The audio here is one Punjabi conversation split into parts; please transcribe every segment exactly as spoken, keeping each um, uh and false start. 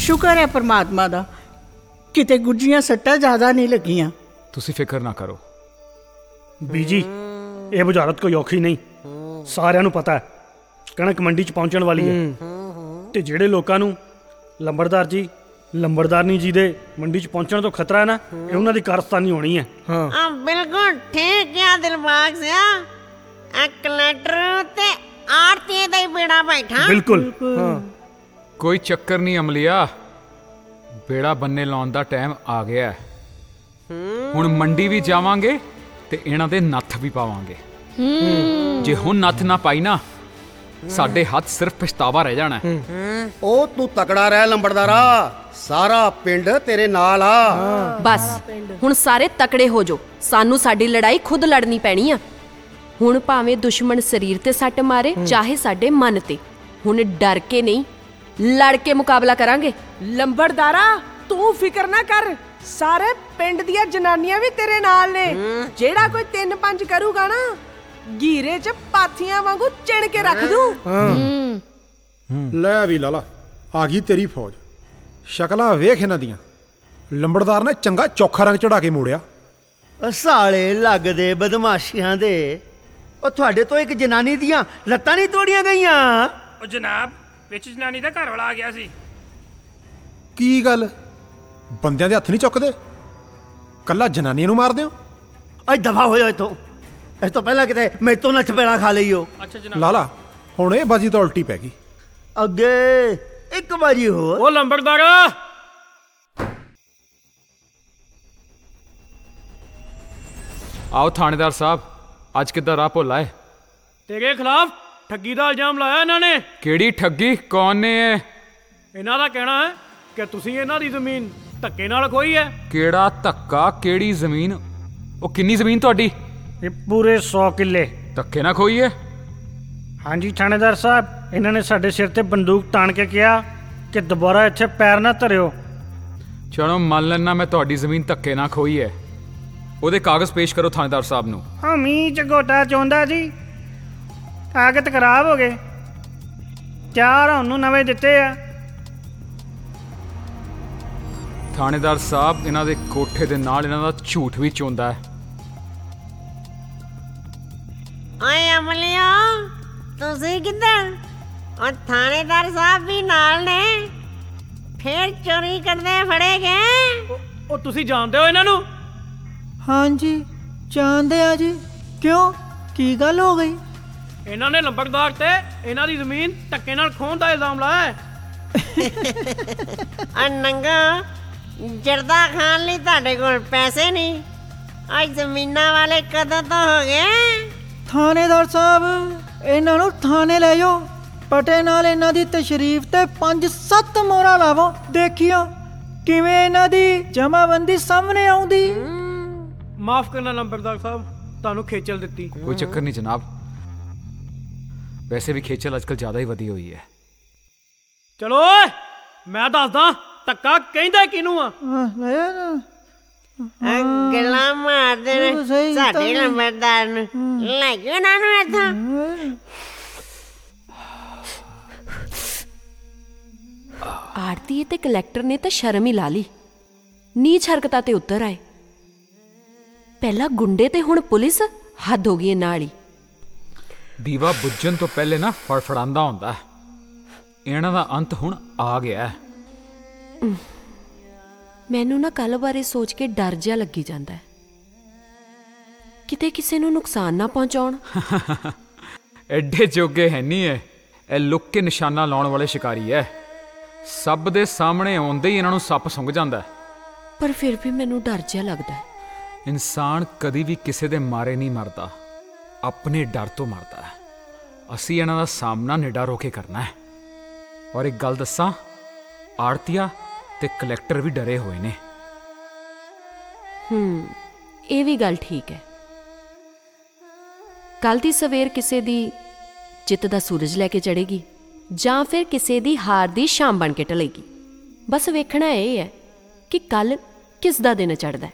शुक्र है परमात्मा दा, किते गुज्जियां सट्टां ज़्यादा नहीं लगियां। तुसी फिक्र ना करो बीजी, ये बुझारत कोई औखी नहीं, सारिਆਂ ਨੂੰ पता है कणक मंडी च पहुंचण वाली है। ते ਜਿਹੜੇ ਲੋਕਾਂ ਨੂੰ ਲੰਬੜਦਾਰ ਜੀ ਲੰਬੜਦਾਰਨੀ ਜੀ ਦੇ ਮੰਡੀ ਚ ਪਹੁੰਚਣ ਤੋਂ ਖਤਰਾ ਹੈ ਨਾ, ਇਹ ਉਹਨਾਂ ਦੀ ਕਾਰਸਤਾਨੀ ਹੋਣੀ ਹੈ। ਹਾਂ ਬਿਲਕੁਲ ਠੀਕ ਕਿਹਾ ਦਿਲਬਾਗ ਸਿਆ, ਆ ਕਲੈਕਟਰ ਤੇ ਆੜਤੀ ਦਾ ਹੀ ਬੇੜਾ ਬੈਠਾ। ਬਿਲਕੁਲ ਕੋਈ ਚੱਕਰ ਨਹੀਂ ਅਮਲੀਆ, ਬੇੜਾ ਬੰਨੇ ਲਾਉਣ ਦਾ ਟਾਈਮ ਆ ਗਿਆ। ਹੁਣ ਮੰਡੀ ਵੀ ਜਾਵਾਂਗੇ ਤੇ ਇਹਨਾਂ ਦੇ ਨੱਥ ਵੀ ਪਾਵਾਂਗੇ। ਜੇ ਹੁਣ ਨੱਥ ਨਾ ਪਾਈ ਨਾ, ਸਾਡੇ ਹੱਥ ਸਿਰਫ ਪਛਤਾਵਾ ਰਹਿ ਜਾਣਾ। ਉਹ ਤੂੰ ਤਕੜਾ ਰਹਿ ਲੰਬੜਦਾਰਾ, ਸਾਰਾ ਪਿੰਡ ਤੇਰੇ ਨਾਲ ਆ। ਬਸ ਹੁਣ ਸਾਰੇ ਤਕੜੇ ਹੋ ਜਾਓ, ਸਾਨੂੰ ਸਾਡੀ ਲੜਾਈ ਖੁਦ ਲੜਨੀ ਪੈਣੀ ਆ। ਹੁਣ ਭਾਵੇਂ ਦੁਸ਼ਮਣ ਸਰੀਰ ਤੇ ਸੱਟ ਮਾਰੇ, ਚਾਹੇ ਸਾਡੇ ਮਨ ਤੇ, ਹੁਣ ਡਰ ਕੇ ਨਹੀਂ ਲੜ ਕੇ ਮੁਕਾਬਲਾ ਕਰਾਂਗੇ। ਲੰਬੜਦਾਰਾ ਤੂੰ ਫਿਕਰ ਨਾ ਕਰ, ਸਾਰੇ ਪਿੰਡ ਦੀਆਂ ਜਨਾਨੀਆਂ ਵੀ ਤੇਰੇ ਨਾਲ ਨੇ। ਜਿਹੜਾ ਕੋਈ ਤਿੰਨ ਪੰਜ ਕਰੂਗਾ ਨਾ, ਗੀਰੇ ਚ ਪਾਥੀਆਂ ਵਾਂਗੂ ਚਿਣ ਕੇ ਰੱਖ ਦੂੰ। ਲੈ ਵੀ ਲਾਲਾ, ਆ ਗਈ ਤੇਰੀ ਫੌਜ। ਸ਼ਕਲਾਂ ਵੇਖ ਇਹਨਾਂ ਦੀਆਂ, ਲੰਬੜਦਾਰ ਨੇ ਚੰਗਾ ਚੌਖਾ ਰੰਗ ਚੜਾ ਕੇ ਮੋੜਿਆ। ਸਾਲੇ ਲੱਗਦੇ ਬਦਮਾਸ਼ੀਆਂ ਦੇ, ਉਹ ਤੁਹਾਡੇ ਤੋਂ ਇੱਕ ਜਨਾਨੀ ਦੀਆਂ ਲੱਤਾਂ ਨਹੀਂ ਤੋੜੀਆਂ ਗਈਆਂ। ਉਹ ਜਨਾਬ, ਵਿੱਚ ਜਨਾਨੀ ਦਾ ਘਰ ਵਾਲਾ ਆ ਗਿਆ ਸੀ। ਕੀ ਗੱਲ, ਬੰਦਿਆਂ ਦੇ ਹੱਥ ਨਹੀਂ ਚੁੱਕਦੇ, ਕੱਲਾ ਜਨਾਨੀਆਂ ਨੂੰ ਮਾਰਦੇ ਹੋ? ਅੱਜ ਦਫਾ ਹੋਇਆ ਇੱਥੋਂ, ਇਸ ਤੋਂ ਪਹਿਲਾਂ ਕਿਤੇ ਮੈਥੋਂ ਨਾ ਚਪੇੜਾ ਖਾ ਲਈਓ। ਲਾਲਾ ਹੁਣ ਇਹ ਬਾਜੀ ਤਾਂ ਉਲਟੀ ਪੈ ਗਈ। ਅੱਗੇ ਇੱਕ ਬਾਜੀ ਹੋਰ। ਉਹ ਲੰਬੜਦਾਰਾ, ਆਓ ਥਾਣੇਦਾਰ ਸਾਹਿਬ, ਅੱਜ ਕਿੱਦਾਂ ਰਾਹ ਭੁੱਲਾ ਹੈ? ਤੇਰੇ ਖਿਲਾਫ ਠੱਗੀ ਦਾ ਇਲਜ਼ਾਮ ਲਾਇਆ ਇਹਨਾਂ ਨੇ। ਕਿਹੜੀ ਠੱਗੀ? ਕੌਣ ਨੇ? ਇਹਨਾਂ ਦਾ ਕਹਿਣਾ ਹੈ ਕਿ ਤੁਸੀਂ ਇਹਨਾਂ ਦੀ ਜ਼ਮੀਨ ਧੱਕੇ ਨਾਲ ਖੋਈ ਹੈ। ਕਿਹੜਾ ਧੱਕਾ? ਕਿਹੜੀ ਜ਼ਮੀਨ? ਉਹ ਕਿੰਨੀ ਜ਼ਮੀਨ ਤੁਹਾਡੀ? ਇਹ ਪੂਰੇ ਸੌ ਕਿੱਲੇ ਧੱਕੇ ਨਾਲ ਖੋਈ ਹੈ? ਹਾਂਜੀ ਥਾਣੇਦਾਰ ਸਾਹਿਬ, ਇਹਨਾਂ ਨੇ ਸਾਡੇ ਸਿਰ ਤੇ ਬੰਦੂਕ ਤਾਣ ਕੇ ਕਿਹਾ ਕਿ ਦੁਬਾਰਾ ਇੱਥੇ ਪੈਰ ਨਾ ਧਰਿਓ। ਚਲੋ ਮੰਨ ਲੈਣਾ ਮੈਂ ਤੁਹਾਡੀ ਜ਼ਮੀਨ ਧੱਕੇ ਨਾਲ ਖੋਈ ਹੈ। ਉਹਦੇ ਕਾਗਜ਼ ਪੇਸ਼ ਕਰੋ ਥਾਣੇਦਾਰ ਸਾਹਿਬ ਨੂੰ। ਹਾਂ ਮੀਂਹ ਚ ਗੋਟਾ ਚੋਂਦਾ ਜੀ, ਕਾਗਜ਼ ਖਰਾਬ ਹੋ ਗਏ, ਚਾਰ ਉਹਨੂੰ ਨਵੇਂ ਦਿੱਤੇ ਆ। ਥਾਣੇਦਾਰ ਸਾਹਿਬ, ਇਹਨਾਂ ਦੇ ਕੋਠੇ ਦੇ ਨਾਲ ਇਹਨਾਂ ਦਾ ਝੂਠ ਵੀ ਚੋਂਦਾ ਹੈ। ਓਏ ਅਮਲੀਆ, ਤੁਸੀਂ ਕਿੱਧਰ? ਉਹ ਥਾਣੇਦਾਰ ਸਾਹਿਬ ਵੀ ਨਾਲ ਨੇ, ਫੇਰ ਚੋਰੀ ਕਰਦੇ ਫੜੇ ਗਏ। ਉਹ ਤੁਸੀਂ ਜਾਣਦੇ ਹੋ ਇਹਨਾਂ ਨੂੰ? ਹਾਂਜੀ ਜਾਣਦੇ ਆ ਜੀ। ਕਿਉਂ, ਕੀ ਗੱਲ ਹੋ ਗਈ? ਇਹਨਾਂ ਨੇ ਲੰਬੜਦਾਰ ਤੇ ਇਹਨਾਂ ਦੀ ਜ਼ਮੀਨ ਧੱਕੇ ਨਾਲ ਖੋਹਣ ਦਾ ਇਲਜ਼ਾਮ ਲਾਇਆ ਹੈ। ਆ ਨੰਗਾ, ਜਰਦਾ ਖਾਣ ਲਈ ਤੁਹਾਡੇ ਕੋਲ ਪੈਸੇ ਨਹੀਂ, ਅੱਜ ਜ਼ਮੀਨਾਂ ਵਾਲੇ ਕਦੋਂ ਤੋਂ ਹੋ ਗਏ। ਥਾਣੇਦਾਰ ਸਾਹਿਬ, ਇਹਨਾਂ ਨੂੰ ਥਾਣੇ ਲੈ ਜਾਓ, ਪਟੇ ਨਾਲ ਇਹਨਾਂ ਦੀ ਤਸ਼ਰੀਫ ਤੇ ਪੰਜ ਸੱਤ ਮੋਹਰਾਂ ਲਾਵੋ, ਦੇਖਿਓ ਕਿਵੇਂ ਇਹਨਾਂ ਦੀ ਜਮਾਬੰਦੀ ਸਾਹਮਣੇ ਆਉਂਦੀ। ਮਾਫ ਕਰਨਾ ਲੰਬੜਦਾਰ ਸਾਹਿਬ, ਤੁਹਾਨੂੰ ਖੇਚਲ ਦਿੱਤੀ। ਕੋਈ ਚੱਕਰ ਨਹੀਂ ਜਨਾਬ, ਵੈਸੇ ਵੀ ਖੇਚਲ ਅੱਜਕੱਲ ਜ਼ਿਆਦਾ ਹੀ ਵਧੀ ਹੋਈ ਹੈ। ਚਲੋ ਓਏ, ਮੈਂ ਦੱਸਦਾ ਧੱਕਾ ਕਹਿੰਦਾ ਕਿਹਨੂੰ ਆ। ਗੱਲਾਂ ਮਾਰਦੇ ਨੇ ਸਾਡੇ ਲੰਬੜਦਾਰ ਨੂੰ, ਲੈ ਕੇ ਉਹਨਾਂ ਨੂੰ ਇੱਥੋਂ। ਆੜਤੀ ਤੇ ਕਲੈਕਟਰ ਨੇ ਤਾਂ ਸ਼ਰਮ ਹੀ ਲਾ ਲਈ, ਨੀਚ ਹਰਕਤਾਂ ਤੇ ਉਤਰ ਆਏ। ਪਹਿਲਾਂ ਗੁੰਡੇ ਤੇ ਹੁਣ ਪੁਲਿਸ, ਹੱਦ ਹੋ ਗਈ ਨਾਲ ਹੀ। ਦੀਵਾ ਬੁੱਝਣ ਤੋਂ ਪਹਿਲੇ ਨਾ ਫੜਫੜਾਂਦਾ ਹੁੰਦਾ। ਇਹਨਾਂ ਦਾ ਅੰਤ ਹੁਣ ਆ ਗਿਆ। ਮੈਨੂੰ ਨਾ ਕੱਲ ਬਾਰੇ ਸੋਚ ਕੇ ਡਰ ਜਿਹਾ ਲੱਗੀ ਜਾਂਦਾ ਹੈ, ਕਿਤੇ ਕਿਸੇ ਨੂੰ ਨੁਕਸਾਨ ਨਾ ਪਹੁੰਚਾਉਣ। ਐਡੇ ਜੋਗੇ ਹੈ ਨਹੀਂ ਐ, ਇਹ ਲੁੱਕ ਕੇ ਨਿਸ਼ਾਨਾ ਲਾਉਣ ਵਾਲੇ ਸ਼ਿਕਾਰੀ ਐ। ਸਭ ਦੇ ਸਾਹਮਣੇ ਆਉਂਦੇ ਹੀ ਇਹਨਾਂ ਨੂੰ ਸੱਪ ਸੁੰਘ ਜਾਂਦਾ। ਪਰ ਫਿਰ ਵੀ ਮੈਨੂੰ ਡਰ ਜਿਹਾ ਲੱਗਦਾ ਹੈ। ਇਨਸਾਨ ਕਦੀ ਵੀ ਕਿਸੇ ਦੇ ਮਾਰੇ ਨਹੀਂ ਮਰਦਾ, ਆਪਣੇ ਡਰ ਤੋਂ ਮਰਦਾ ਹੈ। ਅਸੀਂ ਇਹਨਾਂ ਦਾ ਸਾਹਮਣਾ ਨਿਡਰ ਹੋ ਕੇ ਕਰਨਾ ਹੈ। ਔਰ ਇੱਕ ਗੱਲ ਦੱਸਾਂ, ਆੜਤੀਆ ਤੇ ਕਲੈਕਟਰ ਵੀ ਡਰੇ ਹੋਏ ਨੇ। ਹੂੰ, ਇਹ ਵੀ ਗੱਲ ਠੀਕ ਹੈ। ਕੱਲ ਦੀ ਸਵੇਰ ਕਿਸੇ ਦੀ ਜਿੱਤ ਦਾ ਸੂਰਜ ਲੈ ਕੇ ਚੜੇਗੀ, ਜਾਂ ਫਿਰ ਕਿਸੇ ਦੀ ਹਾਰ ਦੀ ਸ਼ਾਮ ਬਣ ਕੇ ਢਲੇਗੀ। ਬਸ ਵੇਖਣਾ ਇਹ ਹੈ ਕਿ ਕੱਲ ਕਿਸ ਦਾ ਦਿਨ ਚੜ੍ਹਦਾ ਹੈ।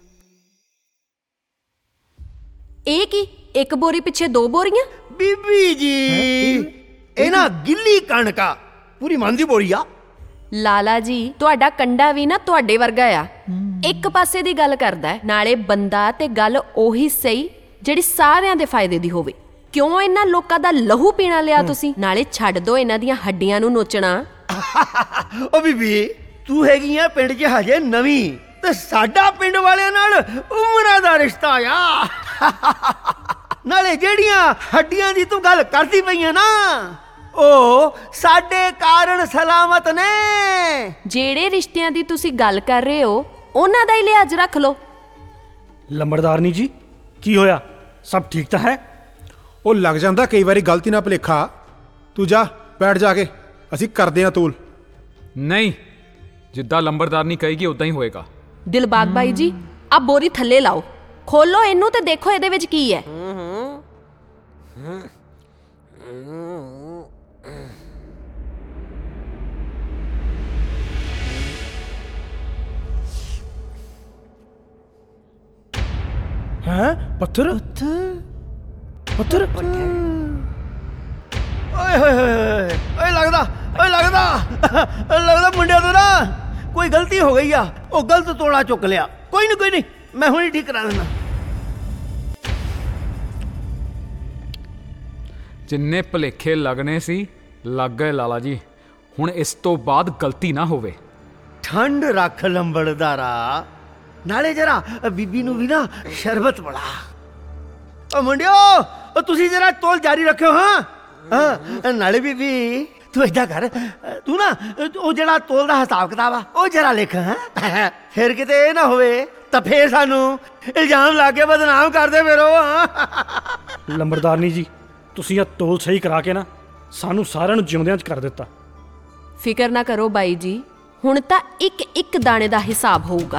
ਇਹ ਕੀ, ਇੱਕ ਬੋਰੀ ਪਿੱਛੇ ਦੋ ਬੋਰੀਆਂ? ਬੀਬੀ ਜੀ, ਇਹ ਨਾ ਗਿੱਲੀ ਕਣਕਾ ਪੂਰੀ ਮੰਨ ਦੀ ਬੋਰੀ ਆ। ਲਾਲਾ ਜੀ ਤੁਹਾਡਾ ਕੰਡਾ ਵੀ ਨਾ ਤੁਹਾਡੇ ਵਰਗਾ ਆ, ਇੱਕ ਪਾਸੇ ਦੀ ਗੱਲ ਕਰਦਾ ਹੈ, ਨਾਲੇ ਬੰਦਾ ਤੇ ਗੱਲ ਉਹੀ ਸਹੀ ਜਿਹੜੀ ਸਾਰਿਆਂ ਦੇ ਫਾਇਦੇ ਦੀ ਹੋਵੇ। ਕਿਉਂ ਇਹਨਾਂ ਲੋਕਾਂ ਦਾ ਲਹੂ ਪੀਣਾ ਲਿਆ ਤੁਸੀਂ? ਨਾਲੇ ਛੱਡ ਦੋ ਇਹਨਾਂ ਦੀਆਂ ਹੱਡੀਆਂ ਨੂੰ ਨੋਚਣਾ। ਓ ਬੀਬੀ, ਤੂੰ ਹੈਗੀ ਆ ਪਿੰਡ 'ਚ ਹਜੇ ਨਵੀਂ, ਤੇ ਸਾਡਾ ਪਿੰਡ ਵਾਲਿਆਂ ਨਾਲ ਉਮਰਾਂ ਦਾ ਰਿਸ਼ਤਾ ਆ। ਨਾਲੇ ਜਿਹੜੀਆਂ ਹੱਡੀਆਂ ਦੀ ਤੂੰ ਗੱਲ ਕਰਦੀ ਪਈਆਂ ਨਾ, ਉਹ ਸਾਡੇ ਕਾਰਨ ਸਲਾਮਤ ਨੇ। ਜਿਹੜੇ ਰਿਸ਼ਤਿਆਂ ਦੀ ਤੁਸੀਂ ਗੱਲ ਕਰ ਰਹੇ ਹੋ ਉਹਨਾਂ ਦਾ ਹੀ ਲਿਹਾਜ਼ ਰੱਖ ਲਓ। ਲੰਬੜਦਾਰਨੀ ਜੀ, ਕੀ ਹੋਇਆ? ਸਭ ਠੀਕ ਤਾਂ ਹੈ? ਉਹ ਲੱਗ ਜਾਂਦਾ ਕਈ ਵਾਰੀ ਗਲਤੀ ਨਾਲ ਭੁਲੇਖਾ। ਤੂੰ ਜਾ ਬੈਠ ਜਾ ਕੇ, ਅਸੀਂ ਕਰਦੇ ਹਾਂ ਤੋਲ। ਨਹੀਂ, ਜਿੱਦਾਂ ਲੰਬੜਦਾਰਨੀ ਕਹੇਗੀ ਉਦਾਂ ਹੀ ਹੋਏਗਾ। ਦਿਲਬਾਗ ਬਾਈ ਜੀ, ਆ ਬੋਰੀ ਥੱਲੇ ਲਾਓ, ਖੋਲੋ ਇਹਨੂੰ ਤੇ ਦੇਖੋ ਇਹਦੇ ਵਿੱਚ ਕੀ ਹੈ। ਹੈ ਪੱਥਰ ਪੱਥਰ ਓਏ ਹੋਏ ਹੋਏ ਓਏ, ਲੱਗਦਾ ਓਏ ਲੱਗਦਾ ਲੱਗਦਾ ਮੁੰਡਿਆਂ ਤੋਂ ਨਾ ਕੋਈ ਗਲਤੀ ਹੋ ਗਈ ਆ। ਉਹ ਗਲਤ ਤੋੜਾ ਚੁੱਕ ਲਿਆ। ਕੋਈ ਨਹੀਂ ਕੋਈ ਨਹੀਂ, ਮੈਂ ਹੁਣੇ ਠੀਕ ਕਰਾ ਦਿੰਦਾ। ਜਿੰਨੇ ਭੁਲੇਖੇ ਲੱਗਣੇ ਸੀ ਲੱਗ ਗਏ ਲਾਲਾ ਜੀ। ਹੁਣ ਇਸ ਤੋਂ ਬਾਅਦ ਗਲਤੀ ਨਾ ਹੋਵੇ। ਠੰਡ ਰੱਖ ਲੰਬੜਦਾਰਾ, ਨਾਲੇ ਜਰਾ ਬੀਬੀ ਨੂੰ ਵੀ ਨਾ ਸ਼ਰਬਤ ਬਣਾ। ਓ ਮੁੰਡਿਓ, ਉਹ ਤੁਸੀਂ ਜਰਾ ਤੋਲ ਜਾਰੀ ਰੱਖਿਓ। ਹਾਂ ਹਾਂ, ਨਾਲੇ ਬੀਬੀ ਤੂੰ ਏਦਾਂ ਕਰ, ਤੂੰ ਨਾ ਉਹ ਜਿਹੜਾ ਤੋਲ ਦਾ ਹਿਸਾਬ ਕਿਤਾਬ ਆ ਉਹ ਜਰਾ ਲਿਖ। ਹਾਂ, ਫਿਰ ਕਿਤੇ ਇਹ ਨਾ ਹੋਵੇ ਤਾਂ ਫੇਰ ਸਾਨੂੰ ਇਲਜ਼ਾਮ ਲਾ ਕੇ ਬਦਨਾਮ ਕਰਦੇ ਫਿਰ ਉਹ। ਲੰਬੜਦਾਰਨੀ ਜੀ, ਤੁਸੀਂ ਇਹ ਤੋਲ ਸਹੀ ਕਰਾ ਕੇ ਨਾ ਸਾਨੂੰ ਸਾਰਿਆਂ ਨੂੰ ਜਿਉਂਦਿਆਂ 'ਚ ਕਰ ਦਿੱਤਾ। ਫਿਕਰ ਨਾ ਕਰੋ ਬਾਈ ਜੀ, ਹੁਣ ਤਾਂ ਇੱਕ ਇੱਕ ਦਾਣੇ ਦਾ ਹਿਸਾਬ ਹੋਊਗਾ।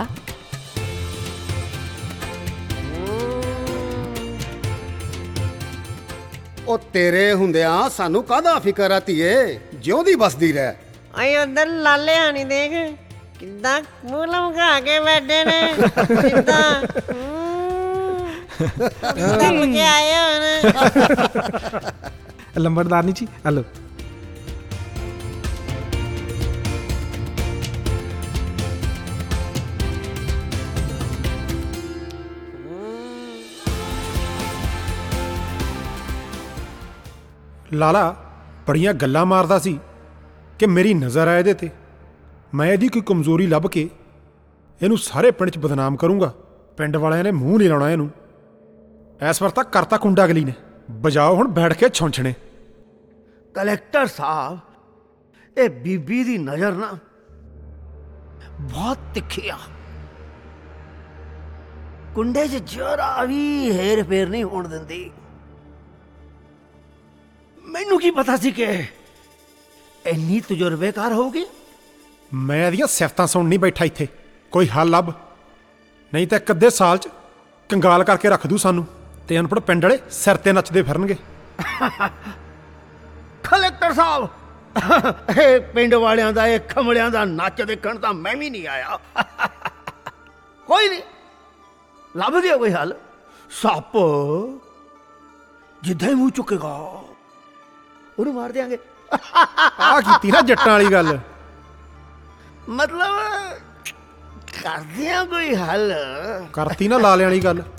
ਉਹ ਤੇਰੇ ਹੁੰਦਿਆਂ ਸਾਨੂੰ ਕਾਹਦਾ ਫਿਕਰ ਆ ਧੀਏ, ਜਿਉਂਦੀ ਬਸਦੀ ਰਹਿ। ਆਈ ਉਧਰ ਲਾਲੇ ਹਾਣੀ ਦੇਖ ਕਿੱਦਾਂ ਮੂੰਹ ਲਮਕਾ ਕੇ ਬੈਠੇ ਨੇ, ਕਿੱਦਾਂ ਦਮ ਕੇ ਆਏ ਹੁਣ। ਲੰਬੜਦਾਰਨੀ ਜੀ, ਹਲੋ। ਲਾਲਾ ਬੜੀਆਂ ਗੱਲਾਂ ਮਾਰਦਾ ਸੀ ਕਿ ਮੇਰੀ ਨਜ਼ਰ ਆ ਇਹਦੇ ਤੇ। ਮੈਂ ਇਹਦੀ ਕੋਈ ਕਮਜ਼ੋਰੀ ਲੱਭ ਕੇ ਇਹਨੂੰ ਸਾਰੇ ਪਿੰਡ 'ਚ ਬਦਨਾਮ ਕਰੂੰਗਾ। ਪਿੰਡ ਵਾਲਿਆਂ ਨੇ ਮੂੰਹ ਨਹੀਂ ਲਾਉਣਾ ਇਹਨੂੰ। ਇਸ ਵਾਰ ਤਾਂ ਕਰਤਾ ਕੁੰਡਾ ਅਗਲੀ ਨੇ। ਬਜਾਓ ਹੁਣ ਬੈਠ ਕੇ ਛੌਂਛਣੇ। ਕਲੈਕਟਰ ਸਾਹਿਬ, ਇਹ ਬੀਬੀ ਦੀ ਨਜ਼ਰ ਨਾ ਬਹੁਤ ਤਿੱਖੀ ਆ। ਕੁੰਡੇ 'ਚ ਜਰਾ ਵੀ ਹੇਰ ਫੇਰ ਨਹੀਂ ਹੋਣ ਦਿੰਦੀ। ਮੈਨੂੰ ਕੀ ਪਤਾ ਸੀ ਕਿ ਇੰਨੀ ਤਜਰਬੇਕਾਰ ਹੋਊਗੀ। ਮੈਂ ਇਹਦੀਆਂ ਸਿਫਤਾਂ ਸੁਣ ਨਹੀਂ ਬੈਠਾ ਇੱਥੇ। ਕੋਈ ਹੱਲ ਲੱਭ, ਨਹੀਂ ਤਾਂ ਇੱਕ ਅੱਧੇ ਸਾਲ 'ਚ ਕੰਗਾਲ ਕਰਕੇ ਰੱਖ ਦੂ ਸਾਨੂੰ, ਤੇ ਅਨਪੜ੍ਹ ਪਿੰਡ ਵਾਲੇ ਸਿਰ ਤੇ ਨੱਚਦੇ ਫਿਰਨਗੇ। ਕਲੈਕਟਰ ਸਾਹਿਬ, ਇਹ ਪਿੰਡ ਵਾਲਿਆਂ ਦਾ ਇਹ ਖਮਲਿਆਂ ਦਾ ਨੱਚ ਦੇਖਣ ਤਾਂ ਮੈਂ ਵੀ ਨਹੀਂ ਆਇਆ। ਕੋਈ ਨਹੀਂ, ਲੱਭ ਦਿਓ ਕੋਈ ਹੱਲ। ਸੱਪ ਜਿੱਦਾਂ ਹੀ ਮੂੰਹ ਚੁੱਕੇਗਾ ਉਹਨੂੰ ਮਾਰ ਦਿਆਂਗੇ। ਆਹ ਕੀਤੀ ਨਾ ਜੱਟਾਂ ਵਾਲੀ ਗੱਲ। ਮਤਲਬ ਕਰਦੇ ਆ ਕੋਈ ਹੱਲ। ਕਰਤੀ ਨਾ ਲਾਲਿਆਂ ਵਾਲੀ ਗੱਲ।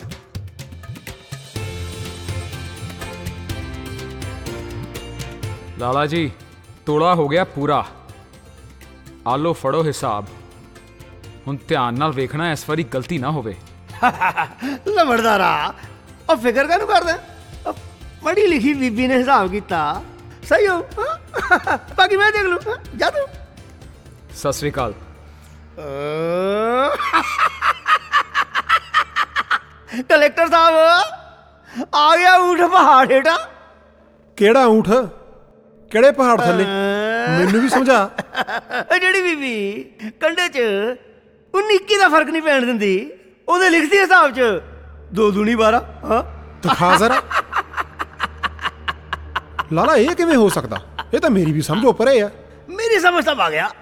ਲਾਲਾ ਜੀ, ਤੋਲਾ ਹੋ ਗਿਆ ਪੂਰਾ। ਆ ਲਓ ਫੜੋ ਹਿਸਾਬ। ਹੁਣ ਧਿਆਨ ਨਾਲ ਵੇਖਣਾ, ਇਸ ਵਾਰੀ ਗਲਤੀ ਨਾ ਹੋਵੇ। ਲੰਬੜਦਾਰਾ, ਉਹ ਫਿਕਰ ਕਾਹਨੂੰ ਕਰਦਾ? ਉਹ ਪੜ੍ਹੀ ਲਿਖੀ ਬੀਬੀ ਨੇ ਹਿਸਾਬ ਕੀਤਾ, ਸਹੀ ਹੋ। ਬਾਕੀ ਮੈਂ ਦੇਖ ਲੂ। ਜਾ ਤੂੰ। ਸਤਿ ਸ੍ਰੀ ਅਕਾਲ। ਕਲੈਕਟਰ ਸਾਹਿਬ, ਆ ਗਿਆ ਊਠ ਪਹਾੜ ਹੇਠਾਂ। ਕਿਹੜਾ ਊਠ? ਕਿਹੜੇ ਪਹਾੜ ਥੱਲੇ? ਮੈਨੂੰ ਵੀ ਸਮਝਾ। ਇਹ ਜਿਹੜੀ ਬੀਬੀ ਕੰਡੇ 'ਚ ਉੱਨੀ ਇੱਕੀ ਦਾ ਫਰਕ ਨਹੀਂ ਪੈਣ ਦਿੰਦੀ, ਉਹਦੇ ਲਿਖਦੀ ਹਿਸਾਬ 'ਚ ਦੋ ਦੂਣੀ ਬਾਰਾਂ। ਹਾਂ, ਦਿਖਾ ਜ਼ਰਾ। ਲਾਲਾ, ਇਹ ਕਿਵੇਂ ਹੋ ਸਕਦਾ? ਇਹ ਤਾਂ ਮੇਰੀ ਵੀ ਸਮਝੋ ਪਰੇ ਆ। ਮੇਰੀ ਸਮਝ ਤਾਂ ਆ ਗਿਆ।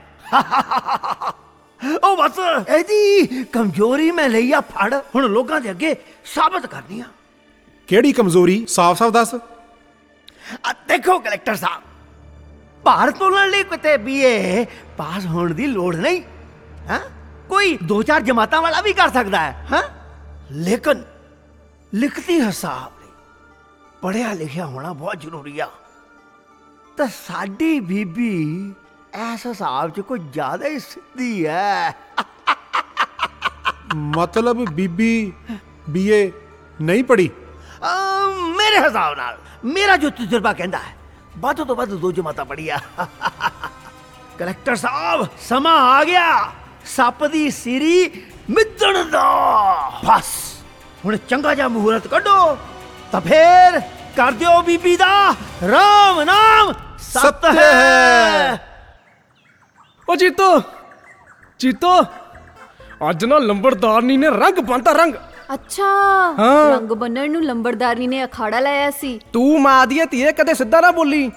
ਉਹ ਬਸ ਇਹਦੀ ਕਮਜ਼ੋਰੀ ਮੈਂ ਲਈ ਆ ਫੜ, ਹੁਣ ਲੋਕਾਂ ਦੇ ਅੱਗੇ ਸਾਬਤ ਕਰਨੀ ਆ। ਕਿਹੜੀ ਕਮਜ਼ੋਰੀ? ਸਾਫ਼-ਸਾਫ਼ ਦੱਸ। ਆ ਦੇਖੋ ਕਲੈਕਟਰ ਸਾਹਿਬ, ਭਾਰ ਤੋਲਣ ਲਈ ਕਿਤੇ ਬੀਏ ਪਾਸ ਹੋਣ ਦੀ ਲੋੜ ਨਹੀਂ ਹਾਂ ਕੋਈ ਦੋ ਚਾਰ ਜਮਾਤਾਂ ਵਾਲਾ ਵੀ ਕਰ ਸਕਦਾ ਹੈ ਹਾਂ ਲੇਕਿਨ ਲਿਖਤੀ ਹਿਸਾਬ ਲਈ ਪੜ੍ਹਿਆ ਲਿਖਿਆ ਹੋਣਾ ਬਹੁਤ ਜ਼ਰੂਰੀ ਆ ਤਾਂ ਸਾਡੀ ਬੀਬੀ ਇਸ ਹਿਸਾਬ 'ਚ ਕੋਈ ਜ਼ਿਆਦਾ ਹੀ ਸਿੱਧੀ ਹੈ ਮਤਲਬ ਬੀਬੀ ਬੀਏ ਨਹੀਂ ਪੜੀ? ਅਮ, ਮੇਰੇ ਹਿਸਾਬ ਨਾਲ ਮੇਰਾ ਜੋ ਤਜਰਬਾ ਕਹਿੰਦਾ ਹੈ ਵੱਧ ਤੋਂ ਵੱਧ ਦੋ ਜਮਾਤਾਂ ਪੜ੍ਹੀਆਂ ਕਲੈਕਟਰ ਸਾਹਿਬ ਸਮਾਂ ਆ ਗਿਆ ਸੱਪ ਦੀ ਸਿਰੀ ਮਿੱਧਣ ਦਾ ਬਸ ਹੁਣ ਚੰਗਾ ਜਿਹਾ ਮਹੂਰਤ ਕੱਢੋ ਤਾਂ ਫੇਰ ਕਰ ਦਿਓ ਬੀਬੀ ਦਾ ਰਾਮ ਨਾਮ ਸਤ ਹੈ। ਓ ਜੀਤੋ ਜੀਤੋ ਅੱਜ ਨਾ ਲੰਬੜਦਾਰਨੀ ਨੇ ਰੰਗ ਬੰਨਤਾ ਰੰਗ। ਅੱਛਾ ਹਾਂ। ਰੰਗ ਬੰਨਣ ਨੂੰ ਲੰਬੜਦਾਰਨੀ ਨੇ ਅਖਾੜਾ ਲਾਇਆ ਸੀ। ਤੂੰ ਮਾਂ ਦੀ ਧੀਏ ਕਦੇ ਸਿੱਧਾ ਨਾ ਬੋਲੀ।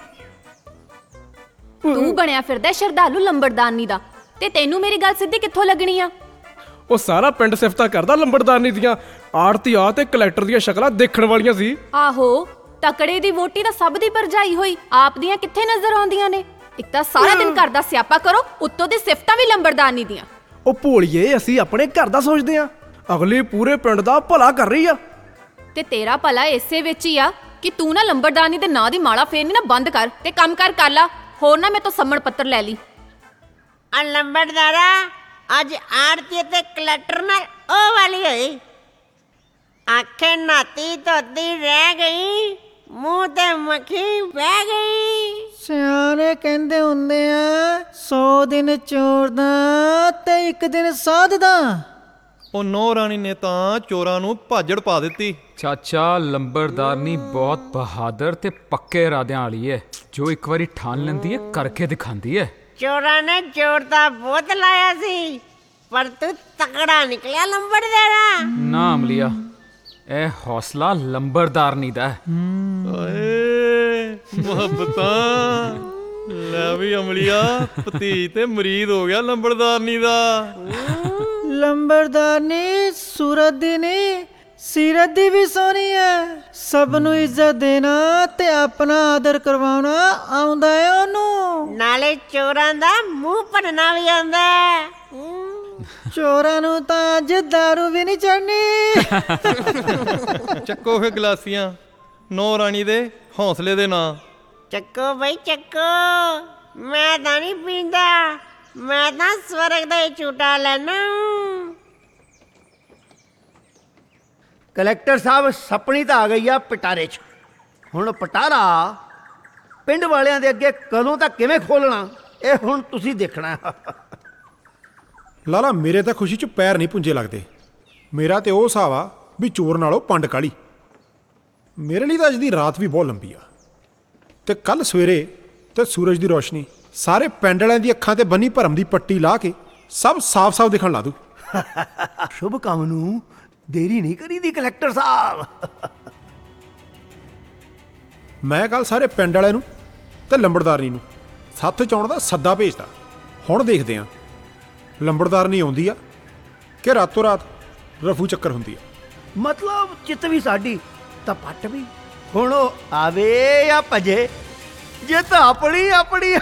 ਤੂੰ ਬਣਿਆ ਫਿਰਦਾ ਸ਼ਰਧਾਲੂ ਲੰਬੜਦਾਰਨੀ ਦਾ ਤੇ ਤੈਨੂੰ ਮੇਰੀ ਗੱਲ ਸਿੱਧੀ ਕਿੱਥੋਂ ਲੱਗਣੀ ਆ? ਉਹ ਸਾਰਾ ਪਿੰਡ ਸਿਫਤਾਂ ਕਰਦਾ ਲੰਬੜਦਾਰਨੀ ਦੀਆਂ। ਆੜਤੀਆ ਤੇ ਕਲੈਕਟਰ ਦੀਆਂ ਸ਼ਕਲਾਂ ਦੇਖਣ ਵਾਲੀਆਂ ਸੀ। ਆਹੋ ਤਕੜੇ ਦੀ ਵੋਟੀ ਤਾਂ ਸਭ ਦੀ ਭਰਜਾਈ ਹੋਈ ਆਪ ਦੀਆਂ ਕਿੱਥੇ ਨਜ਼ਰ ਆਉਂਦੀਆਂ ਨੇ? ਇੱਕ ਤਾਂ ਸਾਰਾ ਦਿਨ ਘਰ ਦਾ ਸਿਆਪਾ ਕਰੋ ਉੱਤੋਂ ਦੀ ਸਿਫਤਾਂ ਵੀ ਲੰਬੜਦਾਰਨੀ ਦੀਆਂ। ਉਹ ਭੋਲੀਏ ਅਸੀਂ ਆਪਣੇ ਘਰ ਦਾ ਸੋਚਦੇ ਆ ਅਗਲੀ ਪੂਰੇ ਪਿੰਡ ਦਾ ਭਲਾ ਕਰ ਰਹੀ ਆ। ਤੇ ਤੇਰਾ ਭਲਾ ਇਸੇ ਵਿੱਚ ਹੀ ਆ ਕਿ ਤੂੰ ਨਾ ਲੰਬੜਦਾਰਨੀ ਦੇ ਨਾਂ ਦੀ ਮਾਲਾ ਫੇਰਨੀ ਨਾ ਬੰਦ ਕਰ ਤੇ ਕੰਮ ਕਰ ਕਰ ਲਾ ਹੋਰ ਨਾ ਮੇਰੇ ਤੋਂ ਸੰਮਣ ਪੱਤਰ ਲੈ ਲਈ। ਆ ਲੰਬੜਦਾਰਾ ਅੱਜ ਆੜਤੀ ਤੇ ਕਲੈਕਟਰ ਨਾਲ ਉਹ ਵਾਲੀ ਹੋਈ ਆਖੇ ਨਾਤੀ ਧੋਤੀ ਰਹਿ ਗਈ ਮੂੰਹ ਤੇ ਮੱਖੀ ਬਹਿ ਗਈ। ਸਿਆਣੇ ਕਹਿੰਦੇ ਹੁੰਦੇ ਆ ਸੌ ਦਿਨ ਚੋਰ ਦਾ ਤੇ ਇੱਕ ਦਿਨ ਸਾਧ ਦਾ। ਉਹ ਨੌ ਰਾਣੀ ਨੇ ਤਾਂ ਚੋਰਾਂ ਨੂੰ ਭਾਜੜ ਪਾ ਦਿੱਤੀ। ਚਾਚਾ ਲੰਬੜਦਾਰਨੀ ਬਹੁਤ ਬਹਾਦਰ ਤੇ ਪੱਕੇ ਇਰਾਦਿਆਂ ਵਾਲੀ ਹੈ ਜੋ ਇੱਕ ਵਾਰੀ ਠਾਣ ਲੈਂਦੀ ਹੈ ਕਰਕੇ ਦਿਖਾਉਂਦੀ ਹੈ। ਚੋਰਾਂ ਨੇ ਚੋਰ ਦਾ ਬਹੁਤ ਲਾਇਆ ਸੀ ਪਰ ਤੂੰ ਤਕੜਾ ਨਿਕਲਿਆ ਲੰਬੜਦਾਰਾ। ਨਾ ਅਮਲੀਆ ਇਹ ਹੌਸਲਾ ਲੰਬੜਦਾਰਨੀ ਦਾ ਹੈ। ਓਏ ਮੁਹੱਬਤਾਂ ਲੈ ਵੀ ਅਮਲੀਆ ਭਤੀਜ ਤੇ ਮਰੀਦ ਹੋ ਗਿਆ ਲੰਬੜਦਾਰਨੀ ਦਾ। ਲੰਬੜਦਾਰਨੀ ਸੂਰਤ ਦੀ ਨਹੀਂ ਸੀਰਤ ਦੀ ਵੀ ਸੋਹਣੀ ਹੈ। ਸਭ ਨੂੰ ਇੱਜ਼ਤ ਦੇਣਾ ਤੇ ਆਪਣਾ ਆਦਰ ਕਰਵਾਉਣਾ ਆਉਂਦਾ ਹੈ ਉਹਨੂੰ। ਨਾਲੇ ਚੋਰਾਂ ਦਾ ਮੂੰਹ ਭੰਨਣਾ ਵੀ ਆਉਂਦਾ ਹੈ। ਚੋਰਾਂ ਨੂੰ ਤਾਂ ਅੱਜ ਦਾਰੂ ਵੀ ਨਹੀਂ ਚੜਨੀ। ਚੱਕੋ ਫੇ ਗਲਾਸੀਆਂ ਨੌ ਰਾਣੀ ਦੇ ਹੌਸਲੇ ਦੇ ਨਾਂ। ਚੱਕੋ ਬਈ ਚੱਕੋ ਮੈਂ ਤਾਂ ਨਹੀਂ ਪੀਂਦਾ ਮੈਂ ਤਾਂ ਸਵਰਗ ਦਾ ਹੀ ਝੂਟਾ ਲੈਣਾ। ਕਲੈਕਟਰ ਸਾਹਿਬ ਸਪਣੀ ਤਾਂ ਆ ਗਈ ਆ ਪਟਾਰੇ 'ਚ ਹੁਣ ਪਟਾਰਾ ਪਿੰਡ ਵਾਲਿਆਂ ਦੇ ਅੱਗੇ ਕਦੋਂ ਤੱਕ ਕਿਵੇਂ ਖੋਲਣਾ ਇਹ ਹੁਣ ਤੁਸੀਂ ਦੇਖਣਾ। ਲਾਲਾ ਮੇਰੇ ਤਾਂ ਖੁਸ਼ੀ 'ਚ ਪੈਰ ਨਹੀਂ ਪੁੰਜੇ ਲੱਗਦੇ। ਮੇਰਾ ਤੇ ਉਹ ਹਿਸਾਬ ਆ ਵੀ ਚੋਰ ਨਾਲੋਂ ਪੰਡ ਕਾਲੀ। ਮੇਰੇ ਲਈ ਤਾਂ ਅੱਜ ਦੀ ਰਾਤ ਵੀ ਬਹੁਤ ਲੰਬੀ ਆ ਤੇ ਕੱਲ ਸਵੇਰੇ ਤੇ ਸੂਰਜ ਦੀ ਰੋਸ਼ਨੀ ਸਾਰੇ ਪਿੰਡ ਵਾਲਿਆਂ ਦੀ ਅੱਖਾਂ ਤੇ ਬੰਨੀ ਭਰਮ ਦੀ ਪੱਟੀ ਲਾ ਕੇ ਸਭ ਸਾਫ਼-ਸਾਫ਼ ਦਿਖਣ ਲਾ ਦੂ। ਸ਼ੁਭ ਕੰਮ ਨੂੰ ਦੇਰੀ ਨਹੀਂ ਕਰੀਦੀ ਕਲੈਕਟਰ ਸਾਹਿਬ। ਮੈਂ ਕੱਲ ਸਾਰੇ ਪਿੰਡ ਵਾਲਿਆਂ ਨੂੰ ਤੇ ਲੰਬੜਦਾਰਨੀ ਨੂੰ ਸੱਥ 'ਚ ਆਉਣ ਦਾ ਸੱਦਾ ਭੇਜਦਾ। ਹੁਣ ਦੇਖਦੇ ਹਾਂ ਲੰਬੜਦਾਰਨੀ ਆਉਂਦੀ ਆ ਕਿ ਰਾਤੋਂ ਰਾਤ ਰਫੂ ਚੱਕਰ ਹੁੰਦੀ ਆ। ਮਤਲਬ ਚਿੱਤ ਵੀ ਸਾਡੀ ਤਾਂ ਪੱਟ ਵੀ ਹੁਣ ਉਹ ਆਵੇ ਜਾਂ ਭਜੇ ਜੇ ਤਾਂ ਆਪਣੀ ਆਪਣੀ।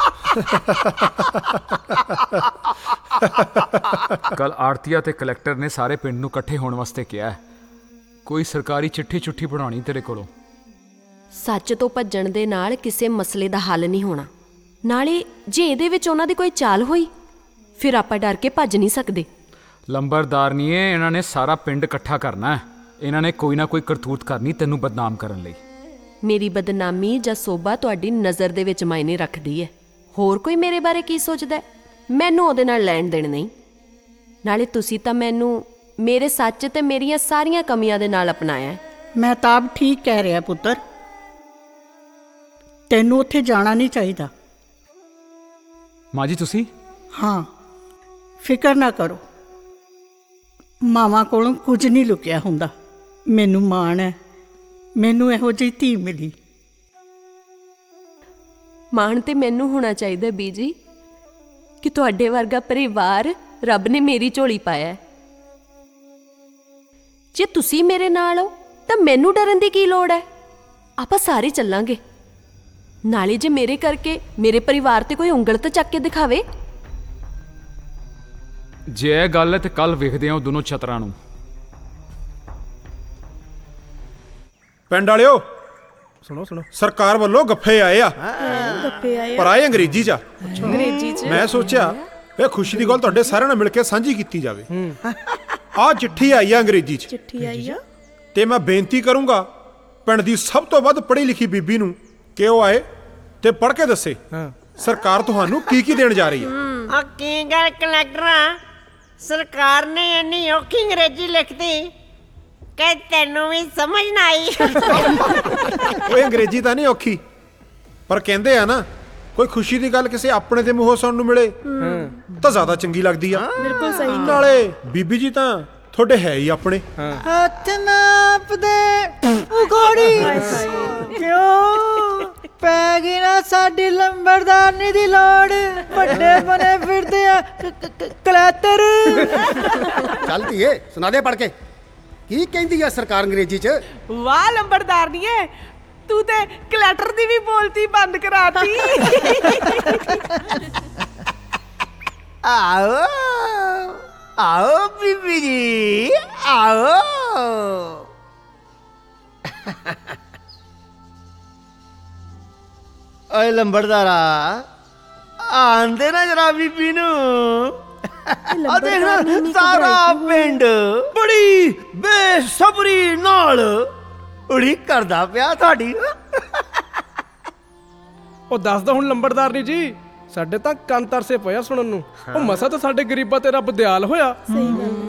ਕੱਲ ਆੜਤੀਆ ਤੇ ਕਲੈਕਟਰ ਨੇ ਸਾਰੇ ਪਿੰਡ ਨੂੰ ਇਕੱਠੇ ਹੋਣ ਵਾਸਤੇ ਕਿਹਾ ਹੈ। ਕੋਈ ਸਰਕਾਰੀ ਚਿੱਠੀ ਚੁੱਠੀ ਬਣਾਉਣੀ ਤੇਰੇ ਕੋਲੋਂ। ਸੱਚ ਤੋਂ ਭੱਜਣ ਦੇ ਨਾਲ ਕਿਸੇ ਮਸਲੇ ਦਾ ਹੱਲ ਨਹੀਂ ਹੋਣਾ। ਨਾਲੇ ਜੇ ਇਹਦੇ ਵਿੱਚ ਉਹਨਾਂ ਦੀ ਕੋਈ ਚਾਲ ਹੋਈ ਫਿਰ ਆਪਾਂ ਡਰ ਕੇ ਭੱਜ ਨਹੀਂ ਸਕਦੇ। ਲੰਬੜਦਾਰਨੀਏ ਇਹਨਾਂ ਨੇ ਸਾਰਾ ਪਿੰਡ ਇਕੱਠਾ ਕਰਨਾ ਹੈ। ਇਹਨਾਂ ਨੇ ਕੋਈ ਨਾ ਕੋਈ ਕਰਤੂਤ ਕਰਨੀ ਤੈਨੂੰ ਬਦਨਾਮ ਕਰਨ ਲਈ। ਮੇਰੀ ਬਦਨਾਮੀ ਜਾਂ ਸੋਭਾ ਤੁਹਾਡੀ ਨਜ਼ਰ ਦੇ ਵਿੱਚ ਮਾਇਨੇ ਰੱਖਦੀ ਹੈ। ਹੋਰ ਕੋਈ ਮੇਰੇ ਬਾਰੇ ਕੀ ਸੋਚਦਾ ਹੈ ਮੈਨੂੰ ਉਹਦੇ ਨਾਲ ਲੈਣ ਦੇਣ ਨਹੀਂ। ਨਾਲੇ ਤੁਸੀਂ ਤਾਂ ਮੈਨੂੰ ਮੇਰੇ ਸੱਚ ਤੇ ਮੇਰੀਆਂ ਸਾਰੀਆਂ ਕਮੀਆਂ ਦੇ ਨਾਲ ਅਪਣਾਇਆ ਹੈ। ਮਹਿਤਾਬ ਠੀਕ ਕਹਿ ਰਿਹਾ ਪੁੱਤਰ ਤੈਨੂੰ ਉੱਥੇ ਜਾਣਾ ਨਹੀਂ ਚਾਹੀਦਾ। ਮਾਂ ਜੀ ਤੁਸੀਂ? ਹਾਂ ਫਿਕਰ ਨਾ ਕਰੋ ਮਾਵਾਂ ਕੋਲੋਂ ਕੁਝ ਨਹੀਂ ਲੁਕਿਆ ਹੁੰਦਾ। ਮੈਨੂੰ ਮਾਣ ਹੈ ਮੈਨੂੰ ਇਹੋ ਜਿਹੀ ਧੀ ਮਿਲੀ। ਮਾਣ ਤੇ ਮੈਨੂੰ ਹੋਣਾ ਚਾਹੀਦਾ ਬੀਜੀ ਕਿ ਤੁਹਾਡੇ ਵਰਗਾ ਪਰਿਵਾਰ ਰੱਬ ਨੇ ਮੇਰੀ ਝੋਲੀ ਪਾਇਆ ਹੈ। ਜੇ ਤੁਸੀਂ ਮੇਰੇ ਨਾਲ ਹੋ ਤਾਂ ਮੈਨੂੰ ਡਰਨ ਦੀ ਕੀ ਲੋੜ ਹੈ? ਆਪਾਂ ਸਾਰੇ ਚੱਲਾਂਗੇ। ਨਾਲੇ ਜੇ ਮੇਰੇ ਕਰਕੇ ਮੇਰੇ ਪਰਿਵਾਰ ਤੇ ਕੋਈ ਉਂਗਲ ਤਾਂ ਚੱਕ ਕੇ ਦਿਖਾਵੇ। ਜੇ ਇਹ ਗੱਲ ਹੈ ਤੇ ਕੱਲ ਵੇਖਦੇ ਹਾਂ ਦੋਨੋਂ ਛਤਰਾਂ ਨੂੰ। ਪਿੰਡ ਵਾਲਿਓ, ਸੁਣੋ ਸੁਣੋ, ਸਰਕਾਰ ਵੱਲੋਂ ਗੱਫੇ ਆਏ ਆ, ਗੱਪੇ ਆਏ ਪਰ ਆਏ ਅੰਗਰੇਜ਼ੀ ਚ ਆ। ਅੰਗਰੇਜ਼ੀ ਚ ਮੈਂ ਸੋਚਿਆ ਇਹ ਖੁਸ਼ੀ ਦੀ ਗੱਲ ਤੁਹਾਡੇ ਸਾਰਿਆਂ ਨਾਲ ਮਿਲ ਕੇ ਸਾਂਝੀ ਕੀਤੀ ਜਾਵੇ। ਆਹ ਚਿੱਠੀ ਆਈ ਆ ਅੰਗਰੇਜ਼ੀ ਚ, ਚਿੱਠੀ ਆਈ ਆ। ਤੇ ਮੈਂ ਬੇਨਤੀ ਕਰੂੰਗਾ ਪਿੰਡ ਦੀ ਸਭ ਤੋਂ ਵੱਧ ਪੜ੍ਹੀ ਲਿਖੀ ਬੀਬੀ ਨੂੰ ਕਿ ਉਹ ਆਏ ਤੇ ਪੜ੍ਹ ਕੇ ਦੱਸੇ ਸਰਕਾਰ ਤੁਹਾਨੂੰ ਕੀ ਕੀ ਦੇਣ ਜਾ ਰਹੀ ਹੈ। ਆ ਕੀ ਗੱਲ ਕਲੈਕਟਰਾਂ, ਸਰਕਾਰ ਨੇ ਇੰਨੀ ਔਖੀ ਅੰਗਰੇਜ਼ੀ ਲਿਖਤੀ ਕਿ ਤੈਨੂੰ ਵੀ ਸਮਝ ਨਾ ਆਈ। ਓਏ ਅੰਗਰੇਜ਼ੀ ਤਾਂ ਨਹੀਂ ਔਖੀ, ਪਰ ਕਹਿੰਦੇ ਆ ਨਾ ਕੋਈ ਖੁਸ਼ੀ ਦੀ ਗੱਲ ਕਿਸੇ ਆਪਣੇ ਦੇ ਮੂੰਹੋਂ ਸੁਣਨ ਨੂੰ ਮਿਲੇ ਤਾਂ ਜ਼ਿਆਦਾ ਚੰਗੀ ਲੱਗਦੀ ਆ। ਬਿਲਕੁਲ ਸਹੀ। ਨਾਲੇ ਬੀਬੀ ਜੀ ਤਾਂ ਤੁਹਾਡੇ ਹੈ ਹੀ ਆਪਣੇ। ਹੱਥ ਨਾਪਦੇ ਉਗੋੜੀ ਕਿਉਂ ਪੈ ਗਈ ਨਾ ਸਾਡੀ ਲੰਬੜਦਾਰਨੀ ਦੀ ਲੋੜ। ਵੱਡੇ ਬਣੇ ਫਿਰਦੇ ਆ ਕਲੈਟਰ। ਚੱਲ ਧੀਏ ਸੁਣਾ ਦੇ ਪੜ ਕੇ ਕੀ ਕਹਿੰਦੀ ਆ ਸਰਕਾਰ ਅੰਗਰੇਜ਼ੀ ਚ। ਵਾਹ ਲੰਬੜਦਾਰਨੀਏ, ਤੂੰ ਤੇ ਕਲੈਟਰ ਦੀ ਵੀ ਬੋਲਤੀ ਬੰਦ ਕਰਾਤੀ। आओ आओ बीबी जी आओ। ओए लंबड़दारा आंदे ना जरा बीबी नू। आ देखना सारा पिंड बड़ी बेसबरी नाल उड़ीक करदा पिया तुहाडी। ਉਹ ਦੱਸਦਾ ਹੁਣ ਲੰਬੜਦਾਰਨੀ ਜੀ, ਸਾਡੇ ਤਾਂ ਕੰਨ ਤਰਸੇ ਪਿਆ ਸੁਣਨ ਨੂੰ। ਉਹ ਮਸਾ ਤਾਂ ਸਾਡੇ ਗਰੀਬਾਂ ਤੇ ਰੱਬ ਦਿਆਲ ਹੋਇਆ। ਸਹੀ ਗੱਲ।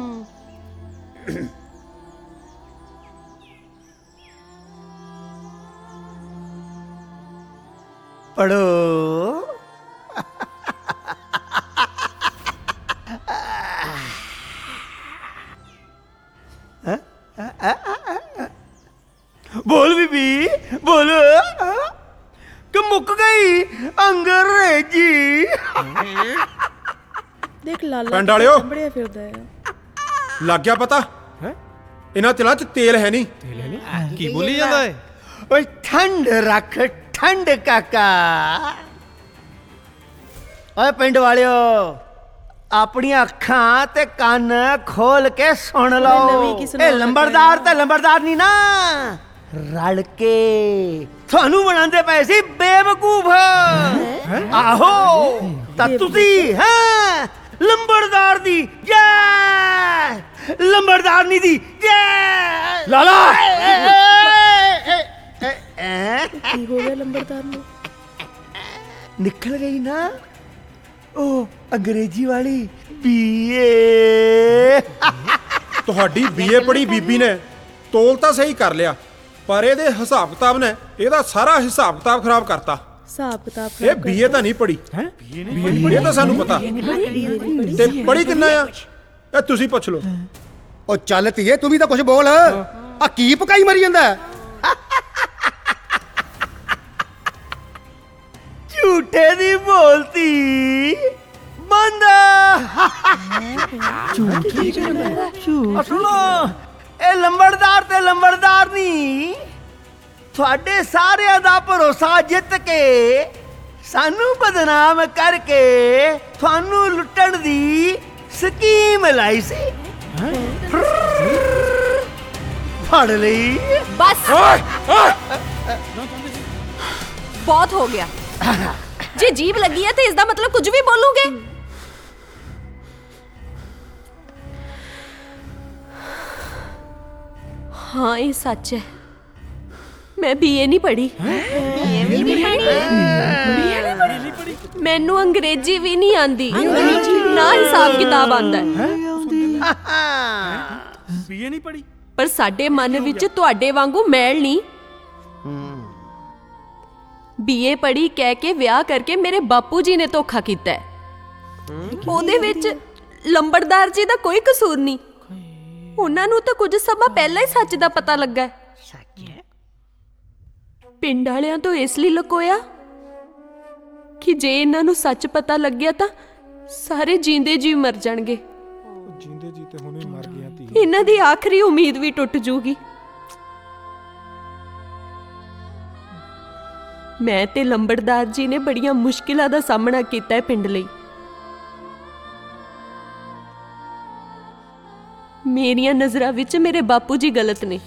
पढ़ो बोल बीबी बोल कि मुक गई अंग्रेजी। ਦੇਖ ਲਾਲਾ ਪਿੰਡ ਵਾਲਿਓ, ਬੜਿਆ ਫਿਰਦਾ ਹੈ। ਲੱਗ ਗਿਆ ਪਤਾ ਇਹਨਾਂ ਤਿਲਾਂ ਚ ਤੇਲ ਹੈ ਨਹੀਂ। ਕੀ ਬੋਲੀ ਜਾਂਦਾ ਹੈ। ओए ठंड रख ठंड काका। ओए पिंड वालियो ਆਪਣੀਆਂ ਅੱਖਾਂ ਤੇ ਕੰਨ ਖੋਲ ਕੇ ਸੁਣ ਲਓ। ਇਹ ਲੰਬੜਦਾਰ ਤੇ ਲੰਬੜਦਾਰ ਨਹੀਂ ਨਾ, ਰਲ ਕੇ ਤੁਹਾਨੂੰ ਬਣਾਉਂਦੇ ਪਏ ਸੀ ਬੇਵਕੂਫ। ਆਹੋ ਤਾਂ ਤੁਸੀਂ ਹਾਂ ਲੰਬੜਦਾਰ ਦੀ ਜੈ, ਲੰਬੜਦਾਰਨੀ ਦੀ ਜੈ। ਲਾਲਾ ਕੀ ਹੋ ਗਿਆ ਲੰਬੜਦਾਰ ਨੂੰ? ਨਿਕਲ ਗਈ ਨਾ ਉਹ ਅੰਗਰੇਜ਼ੀ ਵਾਲੀ ਬੀਏ। ਤੁਹਾਡੀ ਬੀਏ ਪੜ੍ਹੀ ਬੀਬੀ ਨੇ ਤੋਲ ਤਾਂ ਸਹੀ ਕਰ ਲਿਆ, ਪਰ ਇਹਦੇ ਹਿਸਾਬ ਕਿਤਾਬ ਨੇ ਇਹਦਾ ਸਾਰਾ ਹਿਸਾਬ ਕਿਤਾਬ ਖਰਾਬ ਕਰਤਾ। ਹਿਸਾਬ ਕਿਤਾਬ ਇਹ ਬੀਏ ਤਾਂ ਨਹੀਂ ਪੜ੍ਹੀ, ਇਹ ਤਾਂ ਸਾਨੂੰ ਪਤਾ, ਤੇ ਪੜ੍ਹੀ ਕਿੰਨਾ ਆ ਇਹ ਤੁਸੀਂ ਪੁੱਛ ਲਓ। ਉਹ ਚੱਲ ਧੀਏ ਤੂੰ ਵੀ ਤਾਂ ਕੁਝ ਬੋਲ। ਆ ਕੀ ਪਕਾਈ ਮਰੀ ਜਾਂਦਾ। ਝੂਠੇ ਦੀ ਬੋਲਤੀ ਬੰਦ। ਸੁਣੋ ਇਹ ਲੰਬੜਦਾਰ ਤੇ ਲੰਬੜਦਾਰਨੀ ਤੁਹਾਡੇ ਸਾਰਿਆਂ ਦਾ ਭਰੋਸਾ ਜਿੱਤ ਕੇ ਸਾਨੂੰ ਬਦਨਾਮ ਕਰਕੇ ਤੁਹਾਨੂੰ ਲੁੱਟਣ ਦੀ ਸਕੀਮ ਲਾਈ ਸੀ। ਫੜ ਲਈ ਬਸ ਬਹੁਤ ਹੋ ਗਿਆ। ਜੇ ਜੀਭ ਲੱਗੀ ਹੈ ਤੇ ਇਸ ਦਾ ਮਤਲਬ ਕੁਝ ਵੀ ਬੋਲੂਗੇ। ਹਾਂ ਇਹ ਸੱਚ ਹੈ, ਮੈਂ ਬੀਏ ਨਹੀਂ ਪੜ੍ਹੀ। ਮੈਨੂੰ ਅੰਗਰੇਜ਼ੀ ਵੀ ਨਹੀਂ ਆਂਦੀ, ਨਾ ਹਿਸਾਬ ਕਿਤਾਬ ਆਂਦਾ ਹੈ। ਬੀਏ ਨਹੀਂ ਪੜ੍ਹੀ, ਪਰ ਸਾਡੇ ਮਨ ਵਿੱਚ ਤੁਹਾਡੇ ਵਾਂਗੂ ਮੈਲ ਨਹੀਂ। ਬੀਏ ਪੜ੍ਹੀ ਕਹਿ ਕੇ ਵਿਆਹ ਕਰਕੇ ਮੇਰੇ ਬਾਪੂ ਜੀ ਨੇ ਧੋਖਾ ਕੀਤਾ ਹੈ। ਉਹਦੇ ਵਿੱਚ ਲੰਬੜਦਾਰ ਜੀ ਦਾ ਕੋਈ ਕਸੂਰ ਨਹੀਂ। ਉਹਨਾਂ ਨੂੰ ਤਾਂ ਕੁਝ ਸਮਾਂ ਪਹਿਲਾਂ ਹੀ ਸੱਚ ਦਾ ਪਤਾ ਲੱਗਾ। ਪਿੰਡ ਵਾਲਿਆਂ ਤੋਂ ਇਸ ਲਈ ਲੁਕੋਇਆ ਕਿ ਜੇ ਇਹਨਾਂ ਨੂੰ ਸੱਚ ਪਤਾ ਲੱਗਿਆ ਤਾਂ ਸਾਰੇ ਜੀਂਦੇ ਜੀ ਮਰ ਜਾਣਗੇ। ਜਿੰਦੇ ਜੀ ਤੇ ਹੁਣੇ ਮਰ ਗਿਆ ਤੀ। ਇਹਨਾਂ ਦੀ ਆਖਰੀ ਉਮੀਦ ਵੀ ਟੁੱਟ ਜੂਗੀ। ਮੈਂ ਤੇ ਲੰਬੜਦਾਰ ਜੀ ਨੇ ਬੜੀਆਂ ਮੁਸ਼ਕਿਲਾਂ ਦਾ ਸਾਹਮਣਾ ਕੀਤਾ ਹੈ ਪਿੰਡ ਲਈ। ਮੇਰੀਆਂ ਨਜ਼ਰਾਂ ਵਿੱਚ ਮੇਰੇ ਬਾਪੂ ਜੀ ਗਲਤ ਨੇ,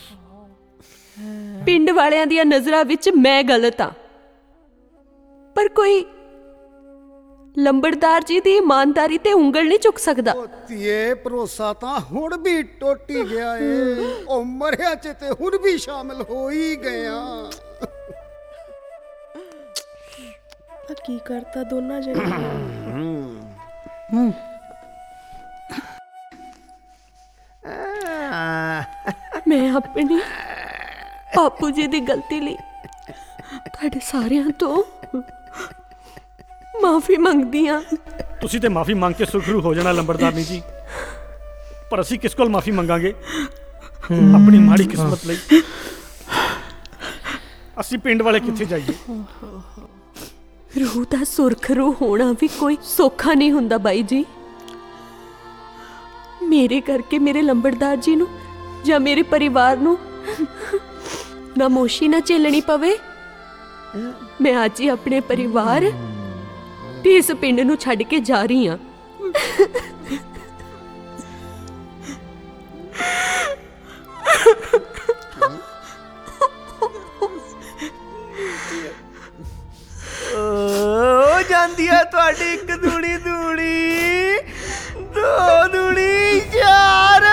ਪਿੰਡ ਵਾਲਿਆਂ ਦੀਆਂ ਨਜ਼ਰਾਂ ਵਿੱਚ ਮੈਂ ਗਲਤ ਆ, ਪਰ ਕੋਈ ਲੰਬੜਦਾਰ ਜੀ ਦੀ ਇਮਾਨਦਾਰੀ ਤੇ ਉਂਗਲ ਨਹੀਂ ਚੁੱਕ ਸਕਦਾ। ਧੀਏ ਭਰੋਸਾ ਤਾਂ ਹੁਣ ਵੀ ਟੁੱਟ ਹੀ ਗਿਆ ਏ, ਉਹ ਮਰਿਆ ਚ ਤੇ ਹੁਣ ਵੀ ਸ਼ਾਮਲ ਹੋ ਹੀ ਗਿਆ। ਕੀ ਕਰਤਾ ਦੋਨਾਂ ਜਣੇ? ਮੈਂ ਆਪਣੀ ਬਾਪੂ ਜੀ ਦੀ ਗਲਤੀ ਲਈ ਤੁਹਾਡੇ ਸਾਰਿਆਂ ਤੋਂ ਮਾਫੀ ਮੰਗਦੀ ਹਾਂ। ਤੁਸੀਂ ਤੇ ਮਾਫੀ ਮੰਗ ਕੇ ਸੁਖਰੂ ਹੋ ਜਾਣਾ ਲੰਬੜਦਾਰਨੀ ਜੀ, ਪਰ ਅਸੀਂ ਕਿਸ ਕੋਲ ਮਾਫੀ ਮੰਗਾਂਗੇ ਆਪਣੀ ਮਾੜੀ ਕਿਸਮਤ ਲਈ? ਅਸੀਂ ਪਿੰਡ ਵਾਲੇ ਕਿੱਥੇ ਜਾਈਏ? ਰੂਹ ਦਾ ਸੁਰਖਰੂ ਹੋਣਾ ਵੀ ਕੋਈ ਸੌਖਾ ਨਹੀਂ ਹੁੰਦਾ ਬਾਈ ਜੀ। ਮੇਰੇ ਕਰਕੇ ਮੇਰੇ ਲੰਬੜਦਾਰ ਜੀ ਨੂੰ ਜਾਂ ਮੇਰੇ ਪਰਿਵਾਰ ਨੂੰ ਨਾਮੋਸ਼ੀ ਨਾ ਝੇਲਣੀ ਪਵੇ। ਮੈਂ ਅੱਜ ਹੀ ਆਪਣੇ ਪਰਿਵਾਰ ਤੇ ਇਸ ਪਿੰਡ ਨੂੰ ਛੱਡ ਕੇ ਜਾ ਰਹੀ ਹਾਂ। ਹੋ ਜਾਂਦੀ ਹੈ ਤੁਹਾਡੀ ਇੱਕ ਦੂਣੀ ਦੂਣੀ, ਦੋ ਦੂਣੀ ਚਾਰ।